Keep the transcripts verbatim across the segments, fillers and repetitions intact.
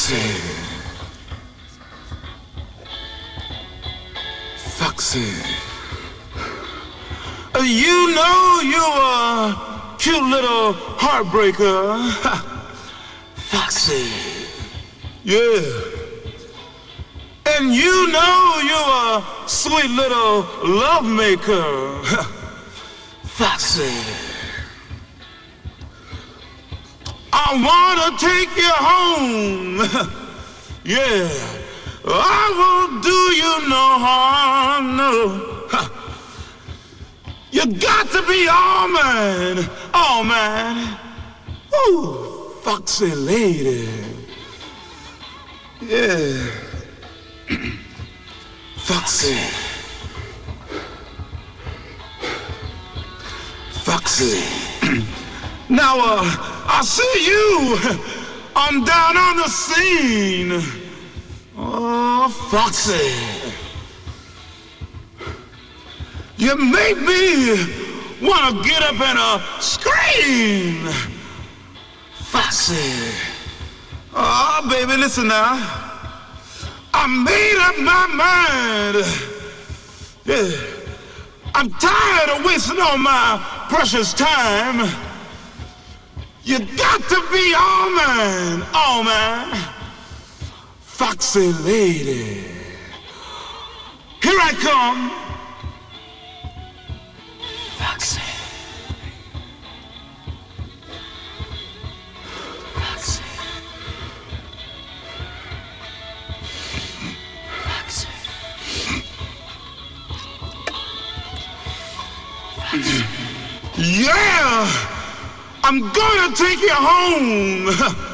Foxy, Foxy. Uh, You know you're a cute little heartbreaker. Foxy. Yeah. And you know you're a sweet little love maker. Foxy. I wanna take you home. Yeah. I won't do you no harm, no. You got to be all man, all man. Ooh, foxy lady. Yeah. Foxy. Foxy. Now, uh, I see you. I'm down on the scene. Oh, Foxy. You make me wanna get up and uh, scream. Foxy. Oh, baby, listen now. I made up my mind. Yeah. I'm tired of wasting all my precious time. You got to be all man, all man. Foxy lady. Here I come. Foxy. Foxy. Foxy. Foxy. Yeah! I'm gonna take you home.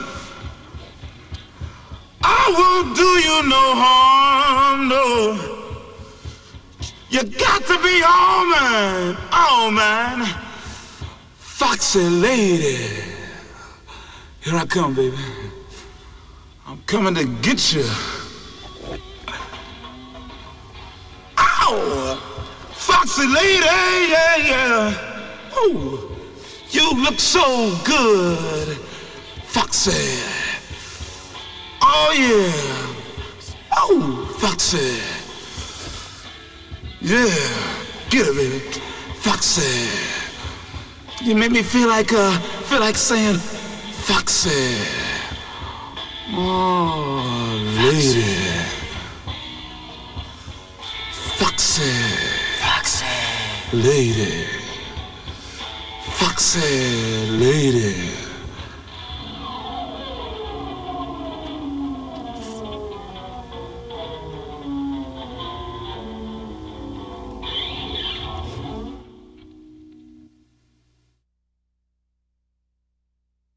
I won't do you no harm, no. You got to be all man, all man. Foxy lady. Here I come, baby. I'm coming to get you. Ow! Foxy lady, yeah, yeah. Oh, you look so good, Foxy. Oh, yeah. Oh, Foxy. Yeah, get it, baby. Foxy. You make me feel like, uh, feel like saying, Foxy. Oh, lady. Foxy. Foxy. Lady. Foxy, lady.